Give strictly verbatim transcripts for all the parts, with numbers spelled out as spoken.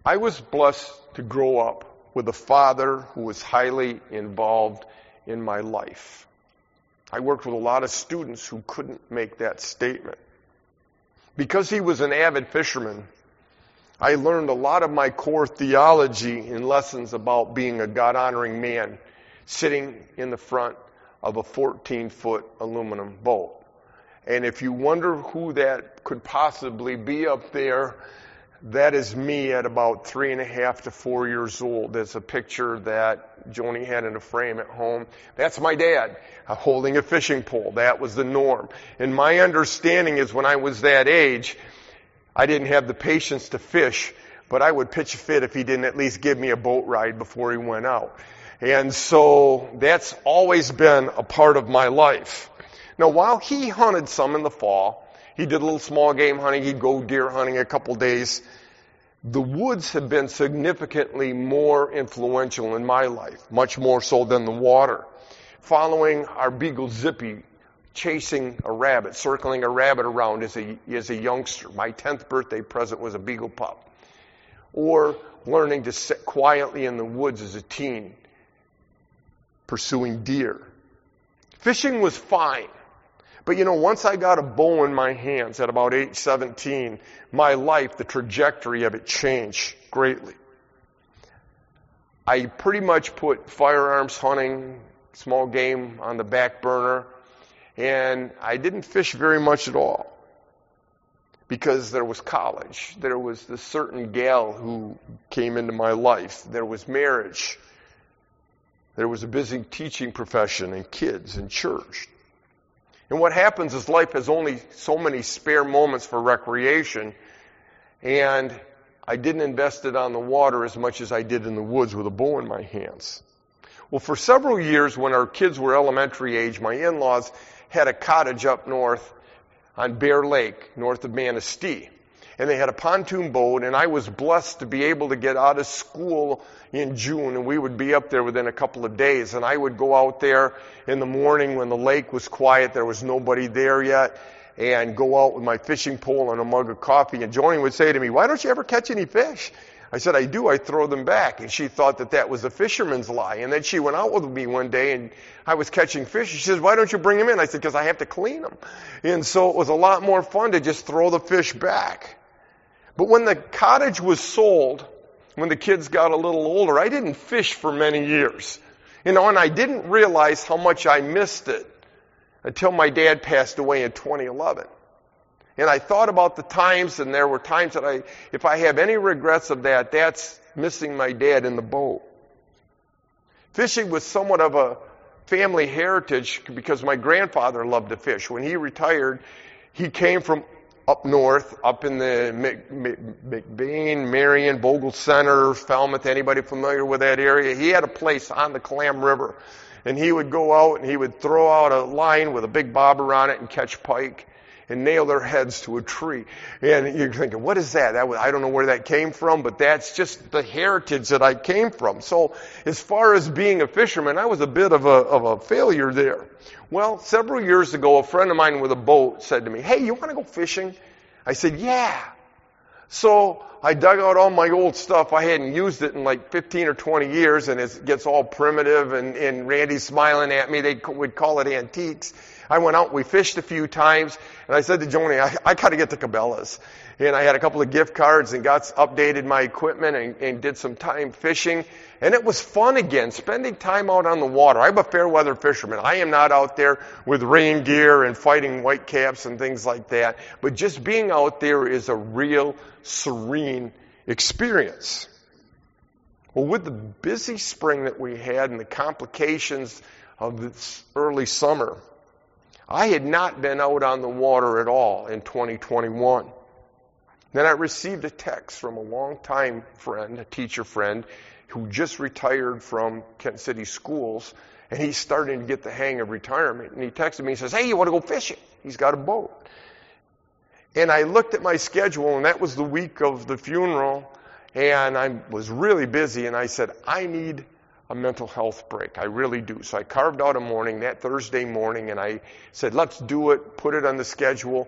I was blessed to grow up with a father who was highly involved in my life. I worked with a lot of students who couldn't make that statement. Because he was an avid fisherman, I learned a lot of my core theology in lessons about being a God-honoring man sitting in the front of a fourteen-foot aluminum boat. And if you wonder who that could possibly be up there, that is me at about three and a half to four years old. There's a picture that Joni had in a frame at home. That's my dad holding a fishing pole. That was the norm. And my understanding is when I was that age, I didn't have the patience to fish, but I would pitch a fit if he didn't at least give me a boat ride before he went out. And so that's always been a part of my life. Now, while he hunted some in the fall, he did a little small game hunting, he'd go deer hunting a couple days, the woods have been significantly more influential in my life, much more so than the water. Following our beagle Zippy, chasing a rabbit, circling a rabbit around as a, as a youngster. My tenth birthday present was a beagle pup. Or learning to sit quietly in the woods as a teen, pursuing deer. Fishing was fine. But you know, once I got a bow in my hands at about age seventeen, my life, the trajectory of it changed greatly. I pretty much put firearms hunting, small game on the back burner, and I didn't fish very much at all. Because there was college, there was this certain gal who came into my life, there was marriage, there was a busy teaching profession and kids and church. And what happens is life has only so many spare moments for recreation, and I didn't invest it on the water as much as I did in the woods with a bow in my hands. Well, for several years when our kids were elementary age, my in-laws had a cottage up north on Bear Lake, north of Manistee. And they had a pontoon boat, and I was blessed to be able to get out of school in June, and we would be up there within a couple of days. And I would go out there in the morning when the lake was quiet, there was nobody there yet, and go out with my fishing pole and a mug of coffee. And Joni would say to me, "Why don't you ever catch any fish?" I said, "I do. I throw them back." And she thought that that was a fisherman's lie. And then she went out with me one day, and I was catching fish. She says, "Why don't you bring them in?" I said, "Because I have to clean them." And so it was a lot more fun to just throw the fish back. But when the cottage was sold, when the kids got a little older, I didn't fish for many years. You know, and I didn't realize how much I missed it until my dad passed away in twenty eleven. And I thought about the times, and there were times that I, if I have any regrets of that, that's missing my dad in the boat. Fishing was somewhat of a family heritage because my grandfather loved to fish. When he retired, he came from up north, up in the McBain, Marion, Bogle Center, Falmouth, anybody familiar with that area? He had a place on the Clam River. And he would go out and he would throw out a line with a big bobber on it and catch pike and nail their heads to a tree. And you're thinking, what is that? that was, I don't know where that came from, but that's just the heritage that I came from. So as far as being a fisherman, I was a bit of a, of a failure there. Well, several years ago, a friend of mine with a boat said to me, "Hey, you want to go fishing?" I said, "Yeah." So I dug out all my old stuff. I hadn't used it in like fifteen or twenty years, and it gets all primitive, and, and Randy's smiling at me. They would call it antiques. I went out, we fished a few times, and I said to Joni, I, I got to get to Cabela's. And I had a couple of gift cards and got updated my equipment and, and did some time fishing. And it was fun again, spending time out on the water. I'm a fair weather fisherman. I am not out there with rain gear and fighting whitecaps and things like that. But just being out there is a real serene experience. Well, with the busy spring that we had and the complications of this early summer, I had not been out on the water at all in twenty twenty-one. Then I received a text from a longtime friend, a teacher friend, who just retired from Kent City Schools, and he's starting to get the hang of retirement. And he texted me and says, "Hey, you want to go fishing?" He's got a boat. And I looked at my schedule, and that was the week of the funeral, and I was really busy, and I said, I need a mental health break. I really do. So I carved out a morning, that Thursday morning, and I said, let's do it, put it on the schedule.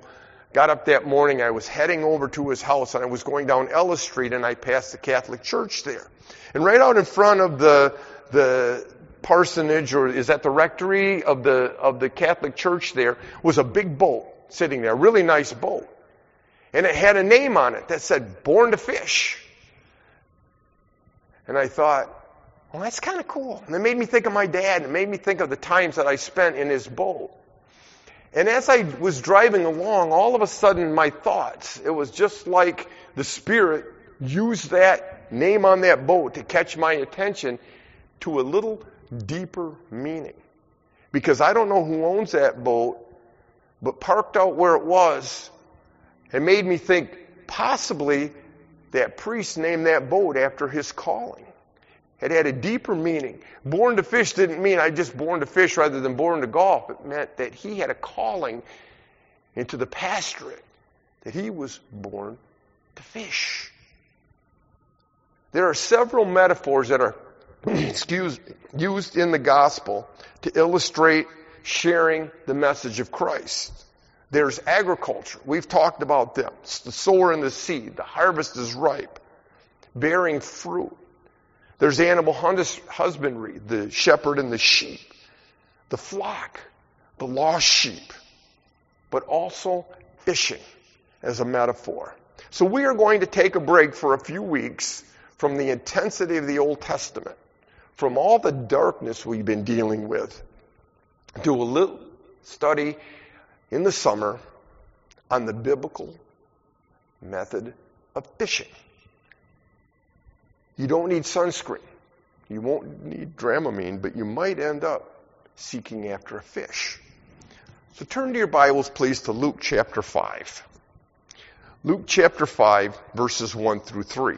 got up that morning, I was heading over to his house, and I was going down Ellis Street, and I passed the Catholic church there. And right out in front of the the parsonage, or is that the rectory of the of the Catholic church there, was a big boat sitting there, a really nice boat. And it had a name on it that said, Born to Fish. And I thought, well, that's kind of cool. And it made me think of my dad, and it made me think of the times that I spent in his boat. And as I was driving along, all of a sudden my thoughts, it was just like the Spirit used that name on that boat to catch my attention to a little deeper meaning. Because I don't know who owns that boat, but parked out where it was, it made me think possibly that priest named that boat after his calling. It had a deeper meaning. Born to fish didn't mean I just born to fish rather than born to golf. It meant that he had a calling into the pastorate, that he was born to fish. There are several metaphors that are excuse, used in the gospel to illustrate sharing the message of Christ. There's agriculture. We've talked about them. It's the sower and the seed. The harvest is ripe, bearing fruit. There's animal husbandry, the shepherd and the sheep, the flock, the lost sheep, but also fishing as a metaphor. So we are going to take a break for a few weeks from the intensity of the Old Testament, from all the darkness we've been dealing with, do a little study in the summer on the biblical method of fishing. You don't need sunscreen. You won't need Dramamine, but you might end up seeking after a fish. So turn to your Bibles, please, to Luke chapter five. Luke chapter five, verses one through three.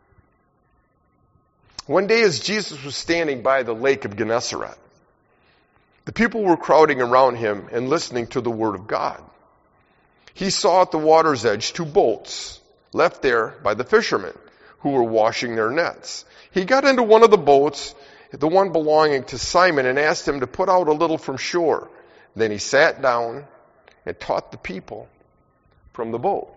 One day as Jesus was standing by the lake of Gennesaret, the people were crowding around him and listening to the word of God. He saw at the water's edge two boats left there by the fishermen who were washing their nets. He got into one of the boats, the one belonging to Simon, and asked him to put out a little from shore. Then he sat down and taught the people from the boat.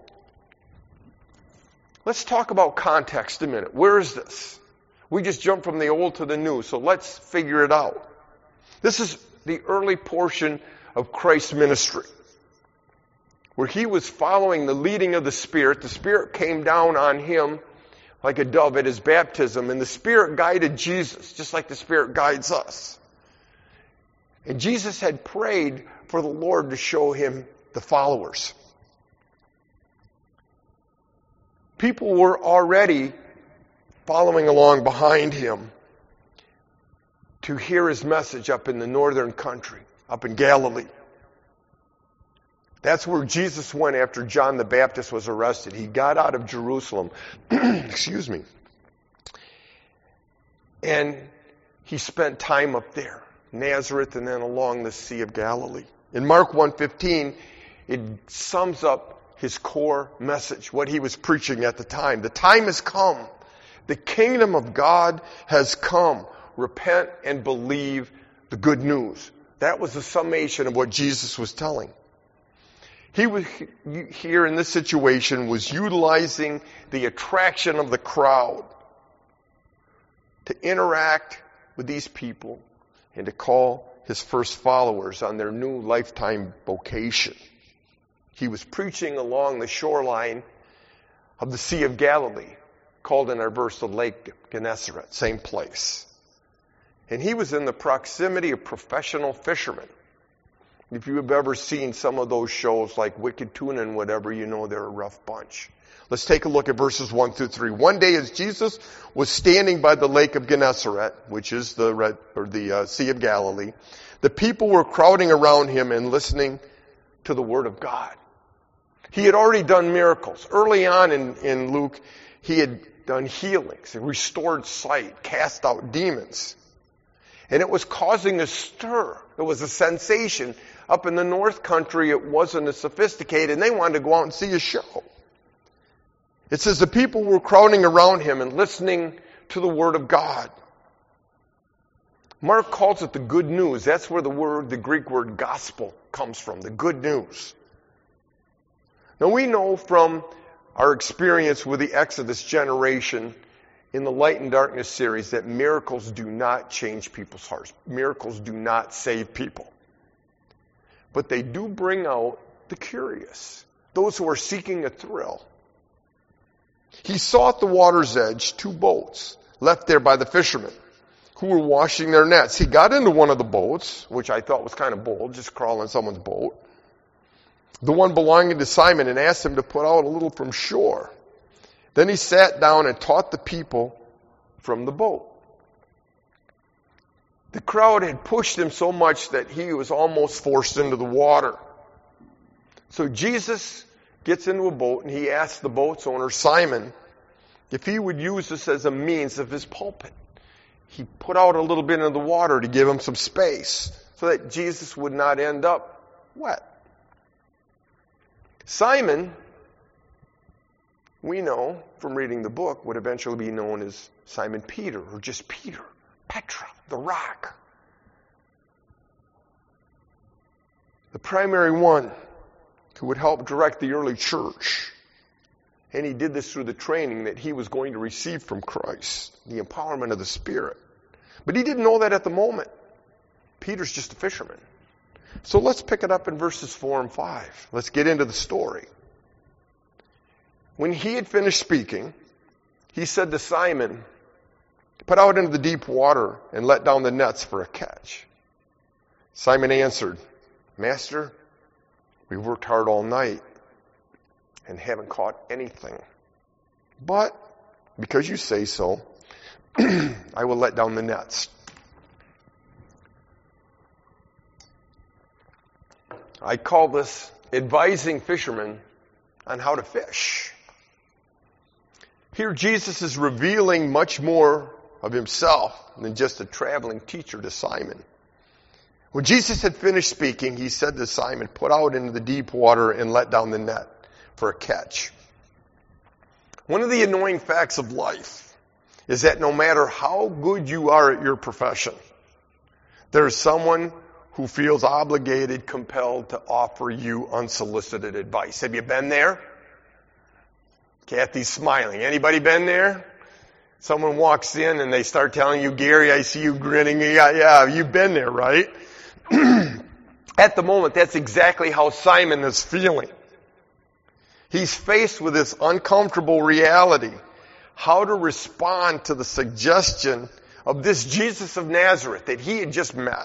Let's talk about context a minute. Where is this? We just jumped from the old to the new, so let's figure it out. This is the early portion of Christ's ministry, where he was following the leading of the Spirit. The Spirit came down on him like a dove at his baptism, and the Spirit guided Jesus, just like the Spirit guides us. And Jesus had prayed for the Lord to show him the followers. People were already following along behind him to hear his message up in the northern country, up in Galilee. That's where Jesus went after John the Baptist was arrested. He got out of Jerusalem, excuse me, and he spent time up there, Nazareth, and then along the Sea of Galilee. In Mark one fifteen, it sums up his core message, what he was preaching at the time. The time has come. The kingdom of God has come. Repent and believe the good news. That was the summation of what Jesus was telling. He was here in this situation was utilizing the attraction of the crowd to interact with these people and to call his first followers on their new lifetime vocation. He was preaching along the shoreline of the Sea of Galilee, called in our verse the Lake Gennesaret, same place. And he was in the proximity of professional fishermen. If you have ever seen some of those shows like Wicked Tuna and whatever, you know they're a rough bunch. Let's take a look at verses one through three. One day as Jesus was standing by the lake of Gennesaret, which is the red, or the uh, Sea of Galilee, the people were crowding around him and listening to the word of God. He had already done miracles. Early on in, in Luke, he had done healings, restored sight, cast out demons. And it was causing a stir. It was a sensation. Up in the North Country, it wasn't as sophisticated, and they wanted to go out and see a show. It says the people were crowding around him and listening to the word of God. Mark calls it the good news. That's where the word, the Greek word gospel comes from, the good news. Now we know from our experience with the Exodus generation in the Light and Darkness series that miracles do not change people's hearts. Miracles do not save people. But they do bring out the curious, those who are seeking a thrill. He saw at the water's edge two boats left there by the fishermen who were washing their nets. He got into one of the boats, which I thought was kind of bold, just crawl in someone's boat, the one belonging to Simon, and asked him to put out a little from shore. Then he sat down and taught the people from the boat. The crowd had pushed him so much that he was almost forced into the water. So Jesus gets into a boat and he asks the boat's owner, Simon, if he would use this as a means of his pulpit. He put out a little bit into the water to give him some space so that Jesus would not end up wet. Simon, we know from reading the book, would eventually be known as Simon Peter, or just Peter, Petra, the rock. The primary one who would help direct the early church. And he did this through the training that he was going to receive from Christ, the empowerment of the Spirit. But he didn't know that at the moment. Peter's just a fisherman. So let's pick it up in verses four and five. Let's get into the story. When he had finished speaking, he said to Simon, put out into the deep water and let down the nets for a catch. Simon answered, Master, we've worked hard all night and haven't caught anything. But because you say so, I will let down the nets. I call this advising fishermen on how to fish. Here Jesus is revealing much more of himself than just a traveling teacher to Simon. When Jesus had finished speaking, he said to Simon, put out into the deep water and let down the net for a catch. One of the annoying facts of life is that no matter how good you are at your profession, there's someone who feels obligated, compelled to offer you unsolicited advice. Have you been there? Kathy's smiling. Anybody been there? Someone walks in and they start telling you, Gary, I see you grinning. Yeah, yeah, you've been there, right? At the moment, that's exactly how Simon is feeling. He's faced with this uncomfortable reality. How to respond to the suggestion of this Jesus of Nazareth that he had just met,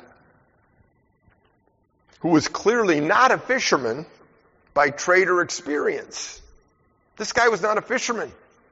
who was clearly not a fisherman by trade or experience. This guy was not a fisherman.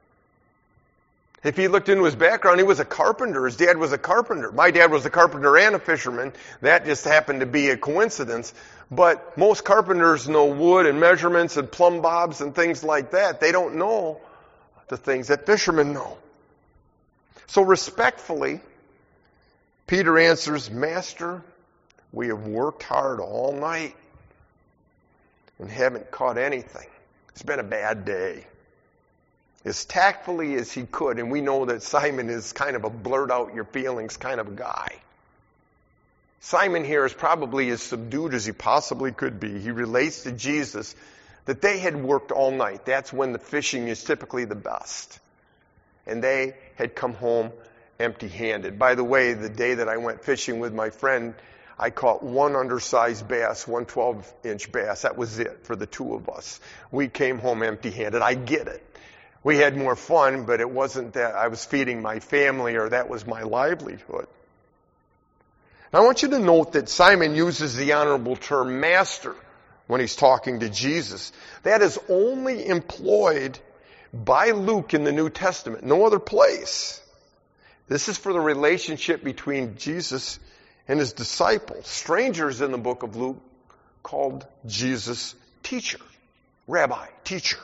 If he looked into his background, he was a carpenter. His dad was a carpenter. My dad was a carpenter and a fisherman. That just happened to be a coincidence. But most carpenters know wood and measurements and plumb bobs and things like that. They don't know the things that fishermen know. So respectfully, Peter answers, Master, we have worked hard all night and haven't caught anything. It's been a bad day. As tactfully as he could, and we know that Simon is kind of a blurt out your feelings kind of a guy. Simon here is probably as subdued as he possibly could be. He relates to Jesus that they had worked all night. That's when the fishing is typically the best. And they had come home empty-handed. By the way, the day that I went fishing with my friend, I caught one undersized bass, one twelve-inch bass. That was it for the two of us. We came home empty-handed. I get it. We had more fun, but it wasn't that I was feeding my family or that was my livelihood. Now, I want you to note that Simon uses the honorable term master when he's talking to Jesus. That is only employed by Luke in the New Testament, no other place. This is for the relationship between Jesus and his disciples. Strangers in the book of Luke called Jesus teacher, rabbi, teacher.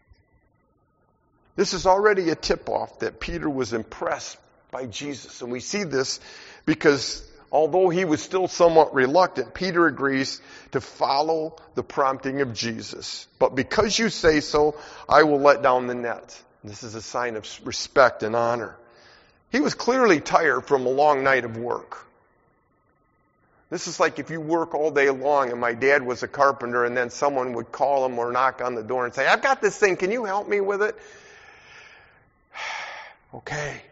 This is already a tip-off that Peter was impressed by Jesus. And we see this because although he was still somewhat reluctant, Peter agrees to follow the prompting of Jesus. But because you say so, I will let down the net. This is a sign of respect and honor. He was clearly tired from a long night of work. This is like if you work all day long and my dad was a carpenter and then someone would call him or knock on the door and say, I've got this thing, can you help me with it? Okay.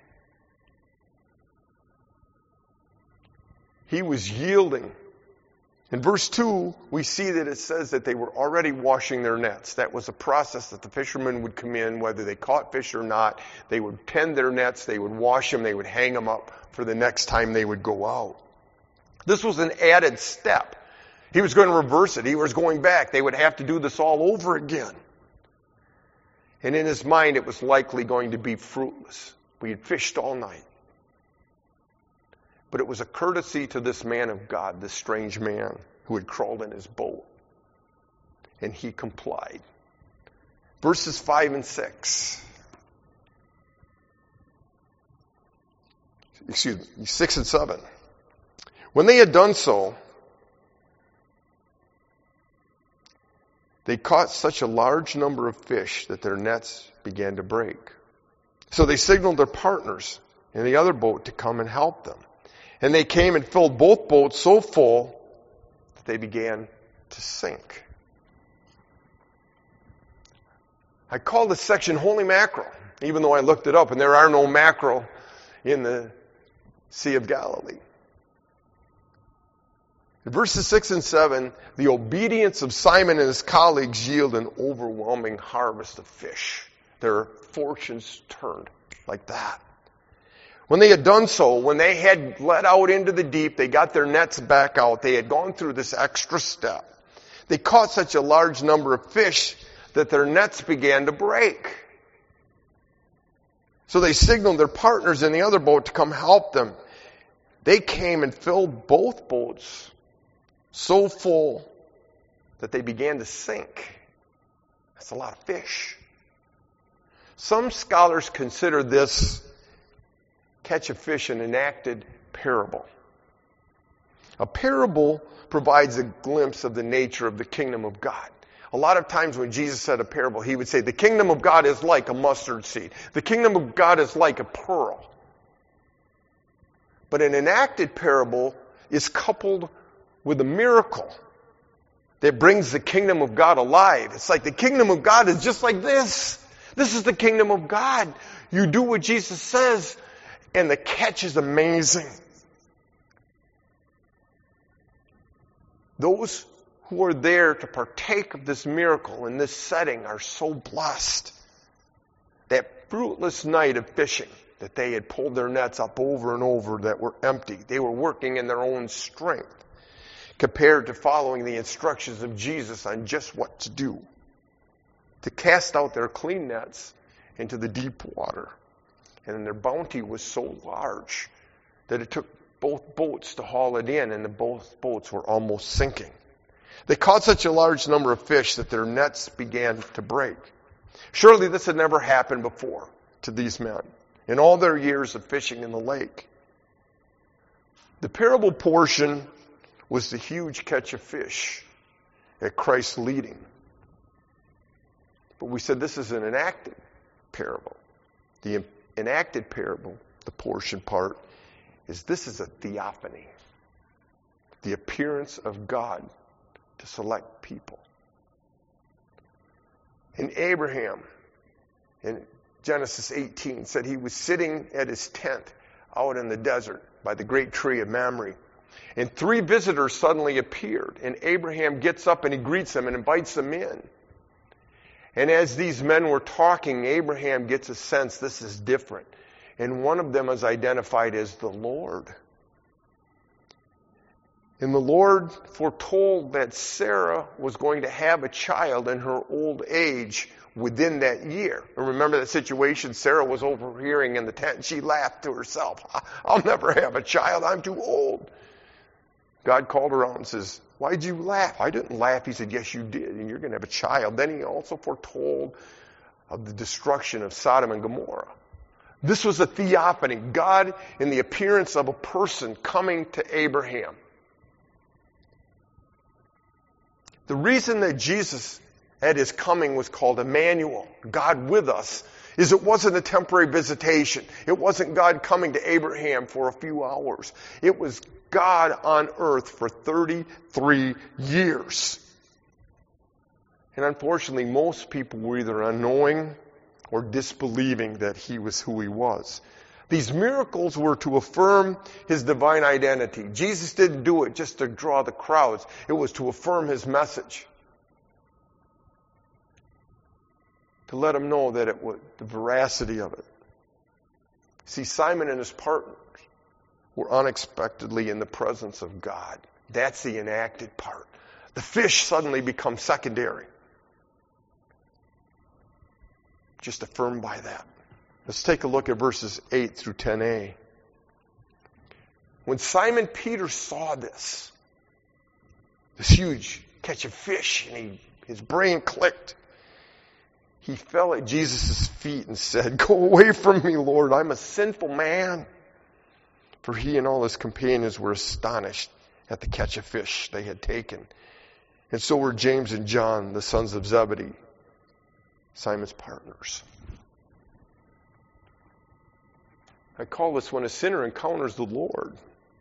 He was yielding. In verse two, we see that it says that they were already washing their nets. That was a process that the fishermen would come in, whether they caught fish or not. They would tend their nets, they would wash them, they would hang them up for the next time they would go out. This was an added step. He was going to reverse it. He was going back. They would have to do this all over again. And in his mind, it was likely going to be fruitless. We had fished all night. But it was a courtesy to this man of God, this strange man who had crawled in his boat. And he complied. Verses five and six. Excuse me, six and seven. When they had done so, they caught such a large number of fish that their nets began to break. So they signaled their partners in the other boat to come and help them. And they came and filled both boats so full that they began to sink. I call this section Holy Mackerel, even though I looked it up and there are no mackerel in the Sea of Galilee. In verses six and seven, the obedience of Simon and his colleagues yield an overwhelming harvest of fish. Their fortunes turned like that. When they had done so, when they had let out into the deep, they got their nets back out. They had gone through this extra step. They caught such a large number of fish that their nets began to break. So they signaled their partners in the other boat to come help them. They came and filled both boats so full that they began to sink. That's a lot of fish. Some scholars consider this catch of fish an enacted parable. A parable provides a glimpse of the nature of the kingdom of God. A lot of times when Jesus said a parable, he would say, the kingdom of God is like a mustard seed. The kingdom of God is like a pearl. But an enacted parable is coupled with a miracle that brings the kingdom of God alive. It's like the kingdom of God is just like this. This is the kingdom of God. You do what Jesus says, and the catch is amazing. Those who are there to partake of this miracle in this setting are so blessed. That fruitless night of fishing that they had pulled their nets up over and over that were empty. They were working in their own strength compared to following the instructions of Jesus on just what to do. To cast out their clean nets into the deep water. And their bounty was so large that it took both boats to haul it in, and the both boats were almost sinking. They caught such a large number of fish that their nets began to break. Surely this had never happened before to these men in all their years of fishing in the lake. The parable portion was the huge catch of fish at Christ's leading. But we said this is an enacted parable. The enacted parable, the portion part, is this is a theophany. The appearance of God to select people. And Abraham, in Genesis eighteen, said he was sitting at his tent out in the desert by the great tree of Mamre. And three visitors suddenly appeared. And Abraham gets up and he greets them and invites them in. And as these men were talking, Abraham gets a sense this is different. And one of them is identified as the Lord. And the Lord foretold that Sarah was going to have a child in her old age within that year. And remember that situation? Sarah was overhearing in the tent and she laughed to herself. I'll never have a child. I'm too old. God called her out and says, why'd you laugh? I didn't laugh. He said, yes, you did. And you're going to have a child. Then he also foretold of the destruction of Sodom and Gomorrah. This was a theophany. God in the appearance of a person coming to Abraham. The reason that Jesus at his coming was called Emmanuel, God with us, is it wasn't a temporary visitation. It wasn't God coming to Abraham for a few hours. It was God on earth for thirty-three years. And unfortunately, most people were either unknowing or disbelieving that he was who he was. These miracles were to affirm his divine identity. Jesus didn't do it just to draw the crowds. It was to affirm his message. To let them know that it was the veracity of it. See, Simon and his partners were unexpectedly in the presence of God. That's the enacted part. The fish suddenly becomes secondary. Just affirmed by that. Let's take a look at verses eight through ten a. When Simon Peter saw this, this huge catch of fish, and he, his brain clicked, he fell at Jesus' feet and said, "Go away from me, Lord, I'm a sinful man." For he and all his companions were astonished at the catch of fish they had taken. And so were James and John, the sons of Zebedee, Simon's partners. I call this when a sinner encounters the Lord.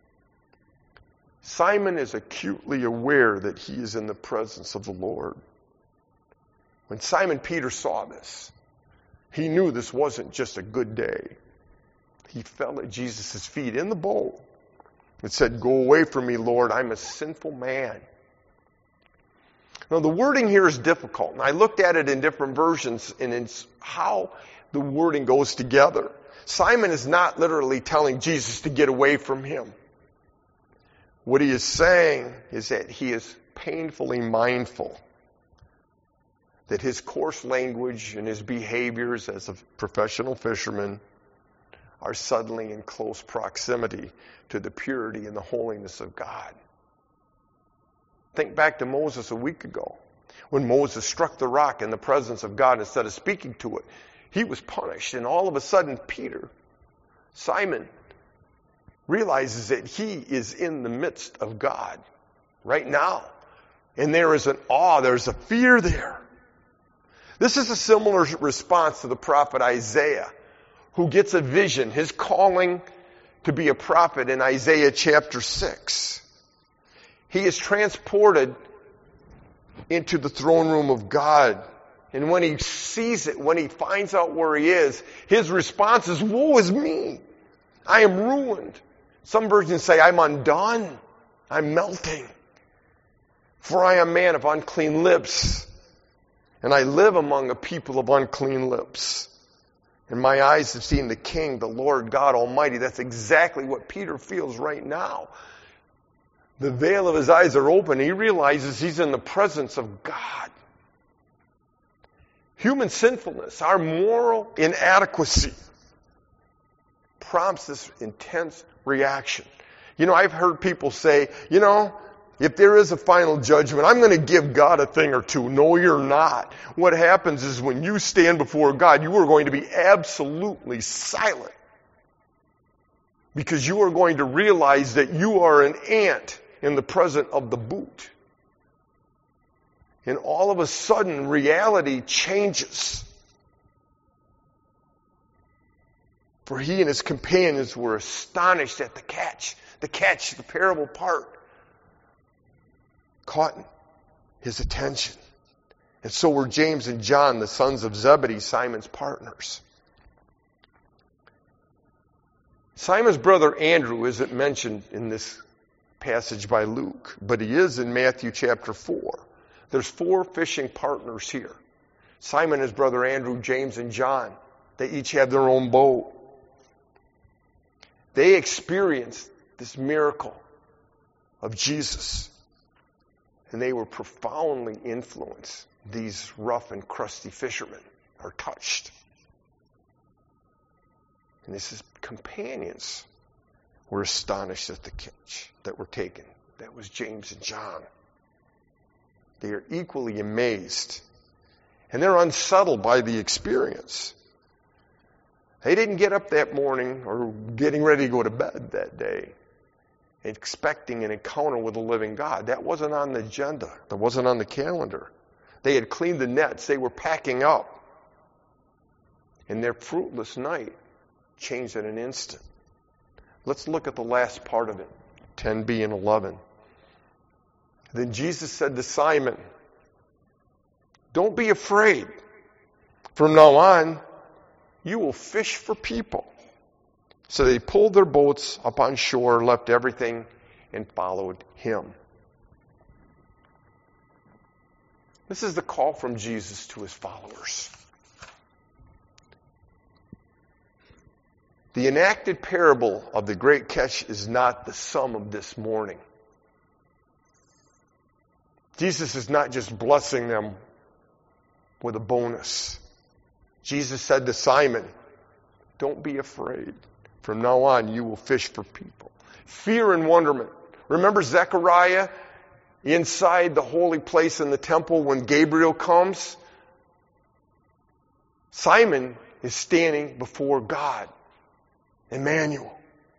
Simon is acutely aware that he is in the presence of the Lord. When Simon Peter saw this, he knew this wasn't just a good day. He fell at Jesus' feet in the boat and said, "Go away from me, Lord, I'm a sinful man." Now, the wording here is difficult, and I looked at it in different versions, and it's how the wording goes together. Simon is not literally telling Jesus to get away from him. What he is saying is that he is painfully mindful that his coarse language and his behaviors as a professional fisherman are suddenly in close proximity to the purity and the holiness of God. Think back to Moses a week ago. When Moses struck the rock in the presence of God instead of speaking to it, he was punished. And all of a sudden, Peter, Simon, realizes that he is in the midst of God right now. And there is an awe, there's a fear there. This is a similar response to the prophet Isaiah, who gets a vision, his calling to be a prophet in Isaiah chapter six. He is transported into the throne room of God. And when he sees it, when he finds out where he is, his response is, "Woe is me! I am ruined." Some versions say, "I'm undone. I'm melting. For I am a man of unclean lips, and I live among a people of unclean lips. And my eyes have seen the King, the Lord God Almighty." That's exactly what Peter feels right now. The veil of his eyes are open. He realizes he's in the presence of God. Human sinfulness, our moral inadequacy, prompts this intense reaction. You know, I've heard people say, you know, if there is a final judgment, I'm going to give God a thing or two. No, you're not. What happens is when you stand before God, you are going to be absolutely silent. Because you are going to realize that you are an ant in the presence of the boot. And all of a sudden, reality changes. For he and his companions were astonished at the catch. The catch, the parable part, caught his attention. And so were James and John, the sons of Zebedee, Simon's partners. Simon's brother Andrew isn't mentioned in this passage by Luke, but he is in Matthew chapter four. There's four fishing partners here. Simon, his brother Andrew, James, and John. They each have their own boat. They experienced this miracle of Jesus. And they were profoundly influenced. These rough and crusty fishermen are touched. And his companions were astonished at the catch that were taken. That was James and John. They are equally amazed. And they're unsettled by the experience. They didn't get up that morning or getting ready to go to bed that day expecting an encounter with the living God. That wasn't on the agenda. That wasn't on the calendar. They had cleaned the nets. They were packing up. And their fruitless night changed in an instant. Let's look at the last part of it. ten b and eleven. Then Jesus said to Simon, "Don't be afraid. From now on, you will fish for people." So they pulled their boats up on shore, left everything, and followed him. This is the call from Jesus to his followers. The enacted parable of the great catch is not the sum of this morning. Jesus is not just blessing them with a bonus. Jesus said to Simon, "Don't be afraid. From now on, you will fish for people." Fear and wonderment. Remember Zechariah inside the holy place in the temple when Gabriel comes? Simon is standing before God, Emmanuel.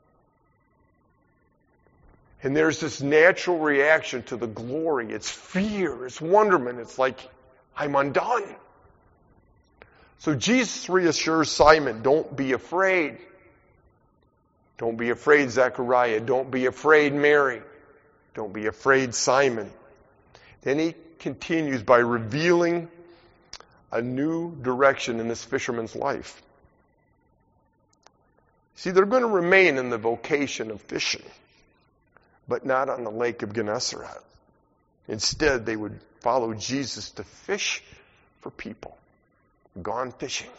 And there's this natural reaction to the glory. It's fear, it's wonderment. It's like, I'm undone. So Jesus reassures Simon, don't be afraid. Don't be afraid, Zechariah. Don't be afraid, Mary. Don't be afraid, Simon. Then he continues by revealing a new direction in this fisherman's life. See, they're going to remain in the vocation of fishing, but not on the lake of Gennesaret. Instead, they would follow Jesus to fish for people. Gone fishing.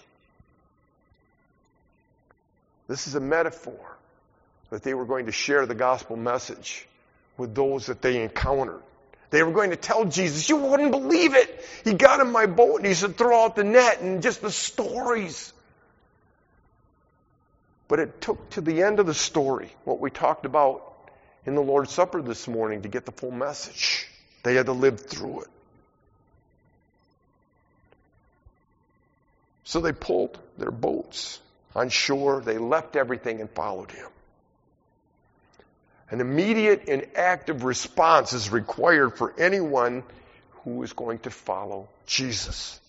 This is a metaphor that they were going to share the gospel message with those that they encountered. They were going to tell Jesus, "You wouldn't believe it. He got in my boat and he said, throw out the net," and just the stories. But it took to the end of the story, what we talked about in the Lord's Supper this morning, to get the full message. They had to live through it. So they pulled their boats on shore. They left everything and followed him. An immediate and active response is required for anyone who is going to follow Jesus.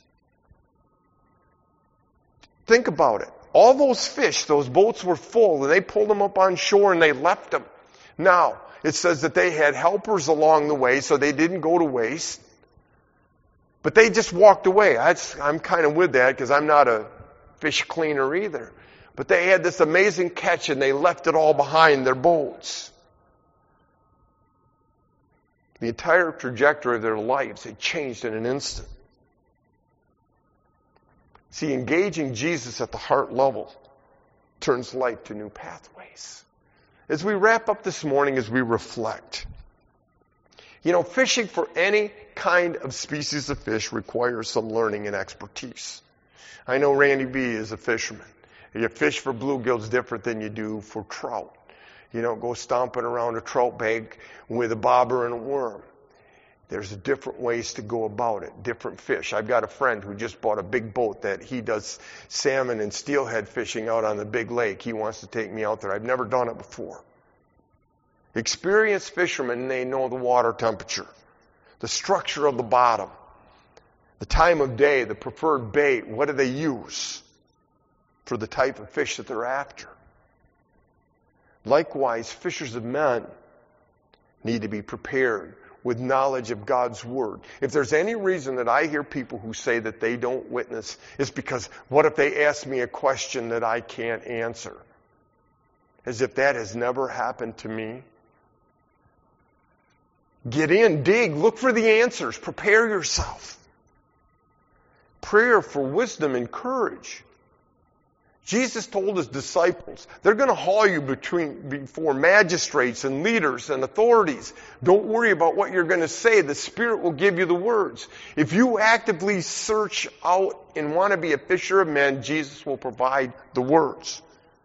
Think about it. All those fish, those boats were full, and they pulled them up on shore and they left them. Now, it says that they had helpers along the way, so they didn't go to waste. But they just walked away. I'm kind of with that because I'm not a fish cleaner either. But they had this amazing catch and they left it all behind, their boats. The entire trajectory of their lives had changed in an instant. See, engaging Jesus at the heart level turns life to new pathways. As we wrap up this morning, as we reflect, you know, fishing for any kind of species of fish requires some learning and expertise. I know Randy B. is a fisherman. You fish for bluegills different than you do for trout. You don't go stomping around a trout bank with a bobber and a worm. There's different ways to go about it, different fish. I've got a friend who just bought a big boat that he does salmon and steelhead fishing out on the big lake. He wants to take me out there. I've never done it before. Experienced fishermen, they know the water temperature, the structure of the bottom, the time of day, the preferred bait. What do they use for the type of fish that they're after? Likewise, fishers of men need to be prepared with knowledge of God's Word. If there's any reason that I hear people who say that they don't witness, it's because what if they ask me a question that I can't answer? As if that has never happened to me. Get in, dig, look for the answers, prepare yourself. Prayer for wisdom and courage. Jesus told his disciples, they're going to haul you between, before magistrates and leaders and authorities. Don't worry about what you're going to say. The Spirit will give you the words. If you actively search out and want to be a fisher of men, Jesus will provide the words.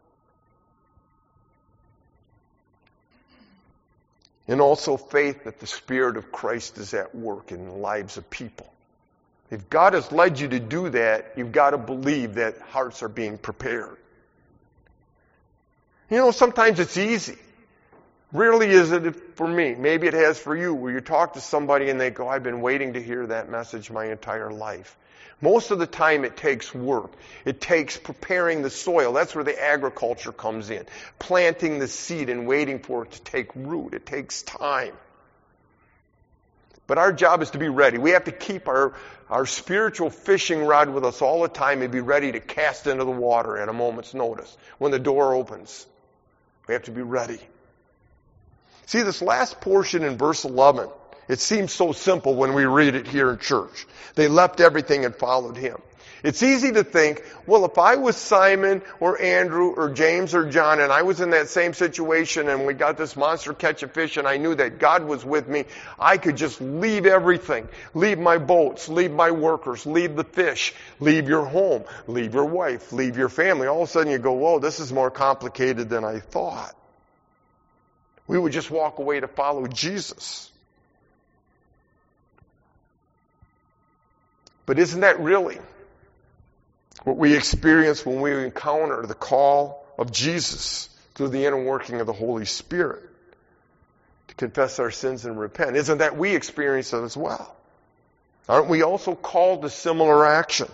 And also faith that the Spirit of Christ is at work in the lives of people. If God has led you to do that, you've got to believe that hearts are being prepared. You know, sometimes it's easy. Rarely is it for me. Maybe it has for you, where you talk to somebody and they go, I've been waiting to hear that message my entire life. Most of the time it takes work. It takes preparing the soil. That's where the agriculture comes in. Planting the seed and waiting for it to take root. It takes time. But our job is to be ready. We have to keep our, our spiritual fishing rod with us all the time and be ready to cast into the water at a moment's notice. When the door opens, we have to be ready. See, this last portion in verse eleven, it seems so simple when we read it here in church. They left everything and followed him. It's easy to think, well, if I was Simon or Andrew or James or John and I was in that same situation and we got this monster catch of fish and I knew that God was with me, I could just leave everything. Leave my boats, leave my workers, leave the fish, leave your home, leave your wife, leave your family. All of a sudden you go, whoa, this is more complicated than I thought. We would just walk away to follow Jesus. But isn't that really what we experience when we encounter the call of Jesus through the inner working of the Holy Spirit to confess our sins and repent? Isn't that we experience it as well? Aren't we also called to similar action?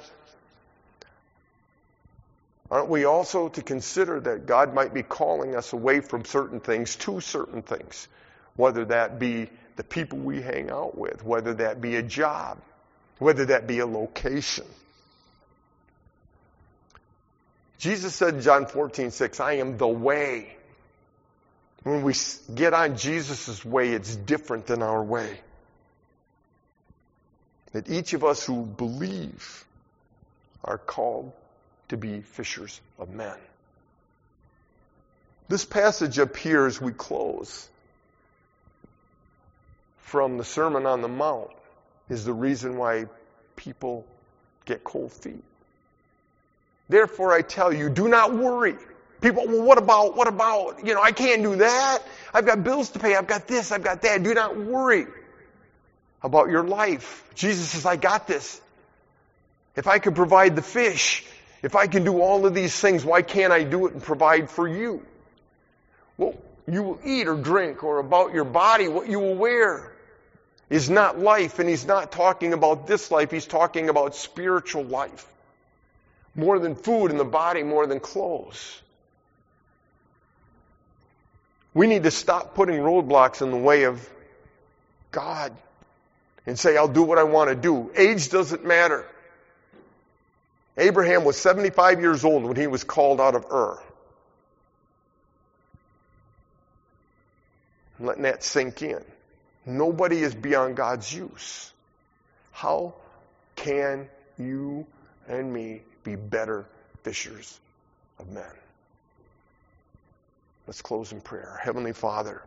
Aren't we also to consider that God might be calling us away from certain things to certain things? Whether that be the people we hang out with, whether that be a job, whether that be a location. Jesus said in John fourteen six, I am the way. When we get on Jesus' way, it's different than our way. That each of us who believe are called to be fishers of men. This passage up here as we close from the Sermon on the Mount is the reason why people get cold feet. Therefore I tell you, do not worry. People, well, what about, what about, you know, I can't do that. I've got bills to pay. I've got this, I've got that. Do not worry about your life. Jesus says, I got this. If I could provide the fish, if I can do all of these things, why can't I do it and provide for you? Well, you will eat or drink, or about your body, what you will wear is not life. And he's not talking about this life. He's talking about spiritual life. More than food in the body, more than clothes. We need to stop putting roadblocks in the way of God and say, I'll do what I want to do. Age doesn't matter. Abraham was seventy-five years old when he was called out of Ur. I'm letting that sink in. Nobody is beyond God's use. How can you and me be better fishers of men? Let's close in prayer. Heavenly Father,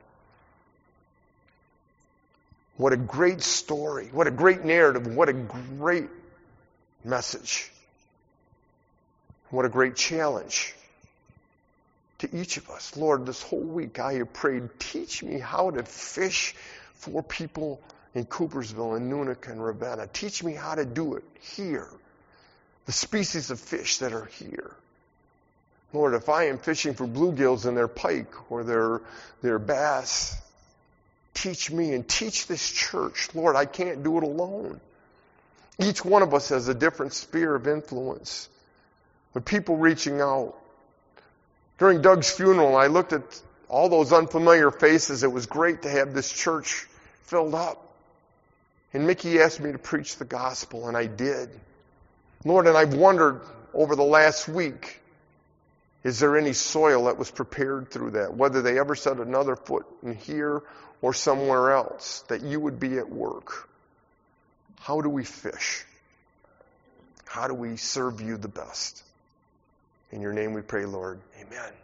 what a great story, what a great narrative, what a great message. What a great challenge to each of us. Lord, this whole week I have prayed, teach me how to fish for people in Coopersville and Nunavut and Ravenna. Teach me how to do it here. The species of fish that are here. Lord, if I am fishing for bluegills and their pike or their, their bass, teach me and teach this church. Lord, I can't do it alone. Each one of us has a different sphere of influence. With people reaching out. During Doug's funeral, I looked at all those unfamiliar faces. It was great to have this church filled up. And Mickey asked me to preach the gospel, and I did. Lord, and I've wondered over the last week, is there any soil that was prepared through that? Whether they ever set another foot in here or somewhere else, that you would be at work. How do we fish? How do we serve you the best? In your name we pray, Lord. Amen.